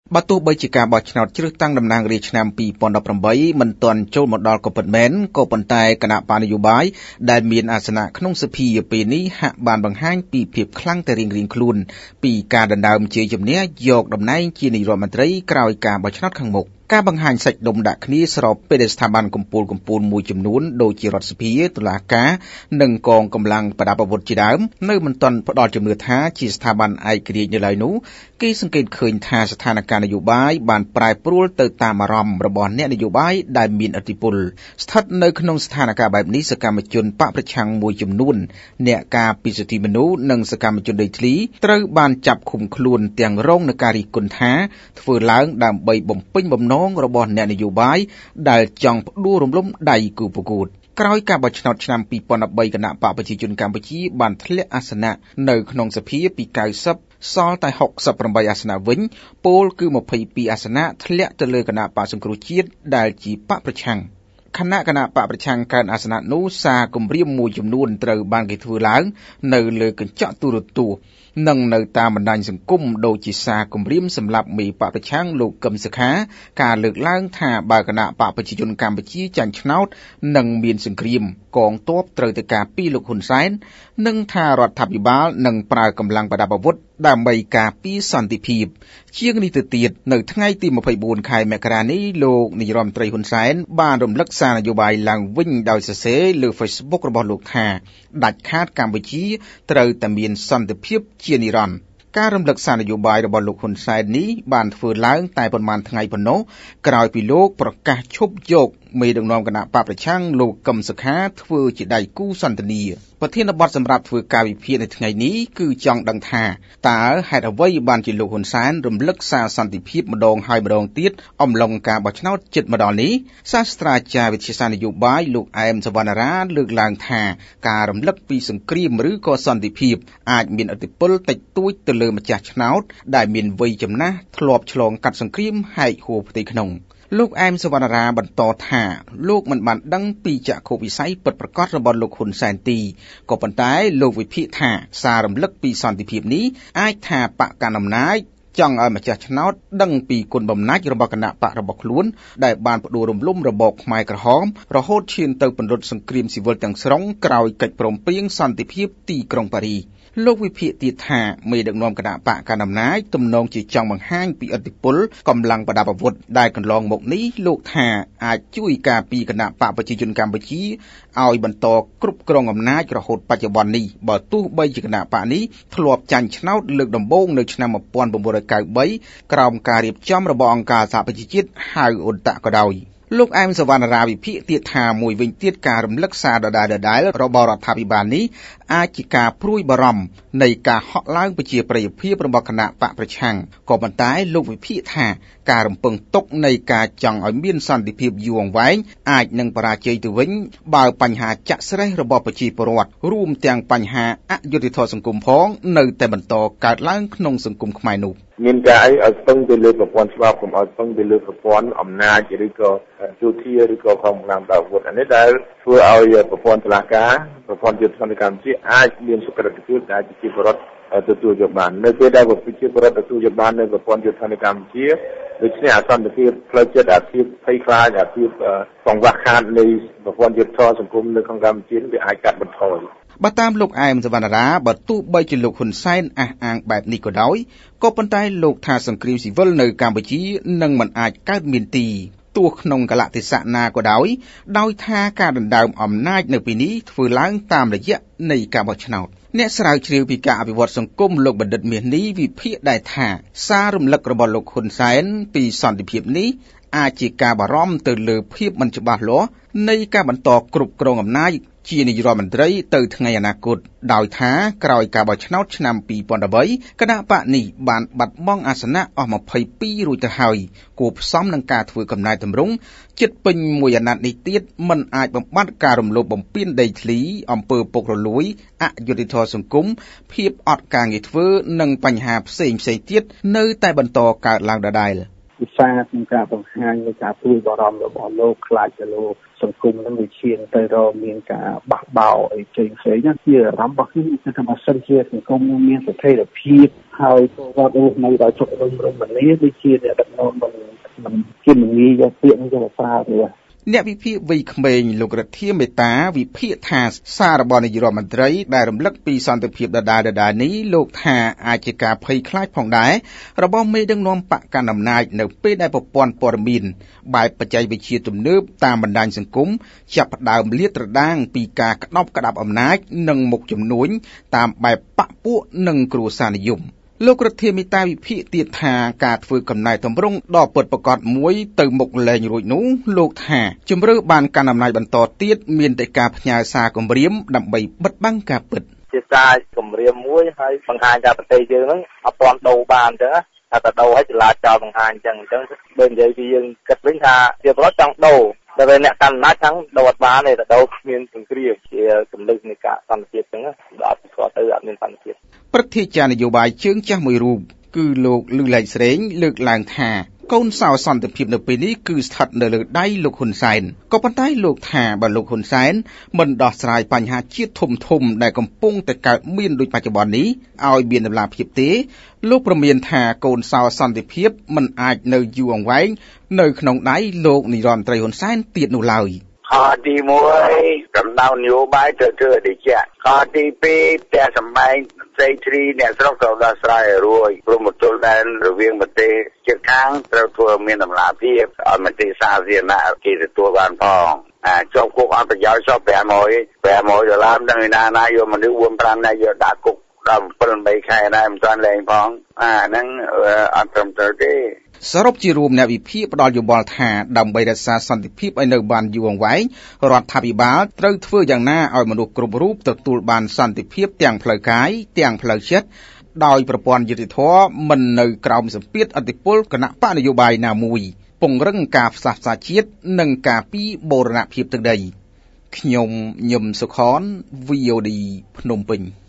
បើទោះបីជាការបោះឆ្នោតជ្រើសតាំងតំណាងរាស្ត្រឆ្នាំ2018មិនទាន់ចូលមកដល់ក៏ពិតមែនក៏ប៉ុន្តែគណៈបកនយោបាយដែលមានអាសនៈក្នុងសភាពេលនេះហាក់បានបង្ហាញពីភាពខ្លាំងតែរៀងៗខ្លួនពីការដណ្ដើមជ័យជំនះយកតំណែងជានាយករដ្ឋមន្ត្រីក្រោយការបោះឆ្នោតខាងមុខការបង្ហាញសាច់ដុំដាក់គ្នាស្របពេលដែលស្ថាប័នកំពូលមួយចំនួនដូចជារដ្ឋសភាតុលាការនិងកងកម្លាំងប្រដាប់អាវុធជាដើមនៅមិនទាន់ផ្ដល់ជំនឿថាជាស្ថាប័នឯករាជ្យនៅឡើយនោះគេសង្កេតឃើញថាស្ថានភាពនយោបាយបានប្រែប្រួលទៅតាមអារម្មណ៍របស់អ្នកនយោបាយដែលមានឥទ្ធិពលស្ថិតនៅក្នុងស្ថានភាពបែបនេះសកម្មជនបកប្រឆាំងមួយចំនួនអ្នកការពារសិទ្ធិមនុស្សនិងសកម្មជនដីធ្លីត្រូវបានចាប់ឃុំខ្លួនទាំងរងនឹងការរិះគន់ថាធ្វើឡើងដើម្បីបំពេញបំណងរបស់អ្នកនយោបាយដែលចង់ផ្ដួលរំលំដៃគូប្រកួតក្រោយការបោះឆ្នោតឆ្នាំ2013គណៈបកប្រជាជនកម្ពុជាបានធ្លាក់អាសនៈនៅក្នុងសភាពី90សល់តែ68អាសនៈវិញពលគឺ22អាសនៈធ្លាក់ទៅលើគណៈបកសង្គ្រោះជាតិដែលជាបកប្រឆាំងគណៈបកប្រឆាំងកើនអាសនៈនោះសារគម្រាមមួយចំនួនត្រូវបានគេធ្វើឡើងនៅលើកញ្ចក់ទូរទស្សន៍និងនៅតាមបណ្ដាញសង្គមដូចជាសារគម្រាមសម្រាប់មេបកប្រឆាំងលោកកឹមសុខាការលើកឡើងថាបើគណៈបកប្រជាជនកម្ពុជាចាញ់ឆ្នោតនិងមានសង្គ្រាមកងទ័ពត្រូវទៅការពារលោកហ៊ុនសែននិងថារដ្ឋាភិបាលនឹងប្រើកម្លាំងប្រដាប់អាវុធដើម្បីការពារសន្តិភាពជាងនេះទៅទៀតនៅថ្ងៃទី24ខែមករានេះលោកនាយរដ្ឋមន្ត្រីហ៊ុនសែនបានរំលឹកសារនយោបាយឡើងវិញដោយសរសេរលើ Facebook របស់លោកថាដាច់ខាតកម្ពុជាត្រូវតែមានសន្តិភាពជានិរន្តរ៍ការរំលឹកសារនយោបាយរបស់លោកហ៊ុនសែននេះបានធ្វើឡើងតែប៉ុន្មានថ្ងៃប៉ុណ្ណោះក្រោយពីលោកប្រកាសឈប់យកមេដឹកនាំគណៈបកប្រឆាំងលោកកឹមសុខាធ្វើជាដៃគូសន្ទនាប្រធានបទសម្រាប់ធ្វើការវិភាគនៅថ្ងៃនេះគឺចង់ដឹងថាតើហេតុអ្វីបានជាលោកហ៊ុនសែនរំលឹកសារសន្តិភាពម្ដងហើយម្ដងទៀតអំឡុងការបោះឆ្នោតជិតមកដល់នេះសាស្ត្រាចារ្យវិទ្យាសាស្ត្រនយោបាយលោកអែមសវណ្ណារាលើកឡើងថាការរំលឹកពីសង្គ្រាមឬក៏សន្តិភាពអាចមានឥទ្ធិពលតិចតួចទៅលើម្ចាស់ឆ្នោតដែលមានវ័យចំណាស់ធ្លាប់ឆ្លងកាត់សង្គ្រាមហែកហួរផ្ទៃក្នុងលោកអែមសវណ្ណារាបន្តថាលោកមិនបានដឹងពីចក្ខុវិស័យពិតប្រាកដរបស់លោកហ៊ុនសែនទេក៏ប៉ុន្តែលោកវិភាគថាសាររំលឹកពីសន្តិភាពនេះអាចថាបកកណ្ដាលអំណាចចង់ឲ្យម្ចាស់ឆ្នោតដឹងពីគុណបំណាច់របស់គណៈបករបស់ខ្លួនដែលបានផ្ដួលរំលំរបបខ្មែរក្រហមរហូតឈានទៅពន្លត់សង្គ្រាមស៊ីវិលទាំងស្រុងក្រោយកិច្ចព្រមព្រៀងសន្តិភាពទីក្រុងប៉ារីសលោកវិភាគទៀតថាមេដឹកនាំគណៈបកកណ្ដាលអំណាចទំនងជាចង់បង្ហាញពីឥទ្ធិពលកម្លាំងប្រដាប់អាវុធដែលកន្លងមកនេះលោកថាអាចជួយការពារគណៈបកប្រជាជនកម្ពុជាឲ្យបន្តគ្រប់គ្រងអំណាចរហូតបច្ចុប្បន្ននេះបើទោះបីជាគណៈបកនេះធ្លាប់ចាញ់ឆ្នោតលើកដំបូងនៅឆ្នាំ1993ក្រោមការរៀបចំរបស់អង្គការសហប្រជាជាតិហៅអ៊ុនតាក់ក៏ដោយលោកអែមសវណ្ណារាវិភាគទៀតថាមួយវិញទៀតការរំលឹកសារដដែលរបស់រដ្ឋាភិបាលនេះអាចជាការព្រួយបារម្ភនៃការហក់ឡើងប្រជាប្រិយភាពរបស់គណៈបកប្រឆាំងក៏ប៉ុន្តែលោកវិភាគថាការរំពឹងទុកនៃការចង់ឲ្យមានសន្តិភាពយូរអង្វែងអាចនឹងបរាជ័យទៅវិញបើបញ្ហាចាក់ស្រេះរបស់ប្រជាពលរដ្ឋរួមទាំងបញ្ហាអយុត្តិធម៌សង្គមផងនៅតែបន្តកើតឡើងក្នុងសង្គមខ្មែរនោះមានការឲ្យស្ពឹងទៅលើប្រព័ន្ធច្បាប់កុំឲ្យស្ពឹងទៅលើប្រព័ន្ធអំណាចឬក៏យោធាឬក៏ក្រុមកម្លាំងប្រដាប់អាវុធអានេះដែលធ្វើឲ្យប្រព័ន្ធតុលាការប្រព័ន្ធយុត្តិធម៌កម្ពុជាអាចមានសុខភាពដែលប្រជាពលរដ្ឋទទួលយកបាននៅពេលដែលប្រជាពលរដ្ឋទទួលយកបាននៅប្រព័ន្ធយុត្តិធម៌កម្ពុជាដូច្នេះអសន្តិភាពផ្លូវចិត្តអាភាពភ័យខ្លាចអាភាពកង្វះខាតនៃប្រព័ន្ធយុត្តិធម៌សង្គមនៅក្នុងកម្ពុជាវាអាចកាត់បន្ថយបើតាមលោកអែមសវណ្ណារាបើទោះបីជាលោកហ៊ុនសែនអះអាងបែបនេះក៏ដោយក៏ប៉ុន្តែលោកថាសង្គ្រាមស៊ីវិលនៅកម្ពុជានឹងមិនអាចកើតមានទីទោះក្នុងកលៈទេសៈណាក៏ដោយថាការដណ្ដើមអំណាចនៅពេលនេះធ្វើឡើងតាមរយៈនៃការបោះឆ្នោតអ្នកស្រាវជ្រាវពីការអភិវឌ្ឍសង្គមលោកបណ្ឌិតមាសនេះវិភាគដែរថាសាររំលឹករបស់លោកហ៊ុនសែនពីសន្តិភាពនេះអាចជាការបារម្ភទៅលើភាពមិនច្បាស់លាស់នៃការបន្តគ្រប់គ្រងអំណាចជានាយករដ្ឋមន្ត្រីទៅថ្ងៃអនាគតដោយថាក្រោយការបោះឆ្នោតឆ្នាំ2013គណៈបកនេះបានបាត់បង់អាសនៈអស់22រួចទៅហើយគួរផ្សំនឹងការធ្វើកំណែតម្រង់ជិតពេញមួយអាណត្តិនេះទៀតមិនអាចបំបត្តិការរំលោភបំពានដីធ្លីអំពើពុករលួយអយុត្តិធម៌សង្គមភាពអត់ការងារធ្វើនិងបញ្ហាផ្សេងទៀតនៅតែបន្តកើតឡើងដដែលវិសាក្នុងការបង្ហាញនៃការព្រួយបារម្ភរបស់លោកខ្លាចទៅលោកសង្គមនឹងវិជាទៅរកមានការបះបោរអីផ្សេងហ្នឹងជាអារម្មណ៍របស់ខ្ញុំគឺថាបើសិនជាសង្គមមានស្ថិរភាពហើយគាត់រស់នៅដោយសុខដុមរមនាដូចជាអ្នកដឹកនាំមិនជាមិនងាយយកពាក្យនេះយកប្រើទេអ្នកវិភាគវ័យក្មេងលោករទ្ធាមេតាវិភាគថាសាររបស់នាយករដ្ឋមន្ត្រីដែលរំលឹកពីសន្តិភាពដដែលនេះលោកថាអាចជាការភ័យខ្លាចផងដែររបស់មេដឹកនាំបកកណ្ដាលអំណាចនៅពេលដែលប្រព័ន្ធព័ត៌មានបែបបច្ចេកវិទ្យាទំនើបតាមបណ្ដាញសង្គមចាប់ផ្ដើមលាតត្រដាងពីការក្តាប់អំណាចនិងមុខជំនួញតាមបែបបកពួកនិងគ្រួសារនិយមលោករទ្ធាមេតាវិភាគទៀតថាការធ្វើកំណែតម្រង់ដ៏ពិតប្រាកដមួយទៅមុខលែងរួចនោះលោកថាជំរឿបានកាន់អំណាចបន្តទៀតមានតែការផ្ញើសារគម្រាមដើម្បីបិទបាំងការពិតជាសារគម្រាមមួយហើយបង្ហាញថាប្រទេសយើងហ្នឹងអត់ទាន់ដូរបានអញ្ចឹងថាតែដូរឲ្យចលាចលបង្ហាញអញ្ចឹងបើនិយាយពីយើងគិតវិញថាជាប្រវត្តិចង់ដូរតែពេលអ្នកកាន់អំណាចខាងដូរអត់បានទេតែដូរគ្មានសង្គ្រាមជាកម្រិតនៃការសន្តិភាពអញ្ចឹងអត់ស្គាល់ទៅអត់មានសន្តិភាពព្រឹទ្ធាចារ្យនយោបាយជើងចាស់មួយរូបគឺលោកលឺឡែកស្រេងលើកឡើងថាកូនសោសន្តិភាពនៅពេលនេះគឺស្ថិតនៅលើដៃលោកហ៊ុនសែនក៏ប៉ុន្តែលោកថាបើលោកហ៊ុនសែនមិនដោះស្រាយបញ្ហាជាតិធំដែលកំពុងតែកើតមានដូចបច្ចុប្បន្ននេះឲ្យមានតម្លាភាពទេលោកប្រមានថាកូនសោសន្តិភាពមិនអាចនៅយូរអង្វែងនៅក្នុងដៃលោកនាយរដ្ឋមន្ត្រីហ៊ុនសែនទៀតនោះឡើយខទី1កម្ដៅនយោបាយទៅធ្វើអតិចខទី2ផ្ទះសម្បែងស្រីទ្រីអ្នកស្រុកត្រូវដោះស្រាយឲ្យរួចព្រមទល់ដែនរវាងប្រទេសជិតខាងត្រូវធ្វើមានតម្លាភាពឲ្យមន្ត្រីសាធារណៈគេទទួលបានផងជាប់គុកអត់ប្រយោជន៍សោះ$500ដុល្លារដឹងឯណាយកមនុស្ស 4-5 នាក់យកដាក់គុកដល់ 7-8 ខែដែរមិនទាន់លែងផងហ្នឹងអត់ត្រឹមត្រូវទេសរុបជារួមអ្នកវិភាគផ្ដល់យោបល់ថាដើម្បីរក្សាសន្តិភាពឲ្យនៅបានយូរអង្វែងរដ្ឋាភិបាលត្រូវធ្វើយ៉ាងណាឲ្យមនុស្សគ្រប់រូបទទួលបានសន្តិភាពទាំងផ្លូវកាយទាំងផ្លូវចិត្តដោយប្រព័ន្ធយុត្តិធម៌មិននៅក្រោមសម្ពាធឥទ្ធិពលគណៈបកនយោបាយណាមួយពង្រឹងការផ្សះផ្សាជាតិនិងការពីបូរណភាពទឹកដីខ្ញុំញឹមសុខន VOD ភ្នំពេញ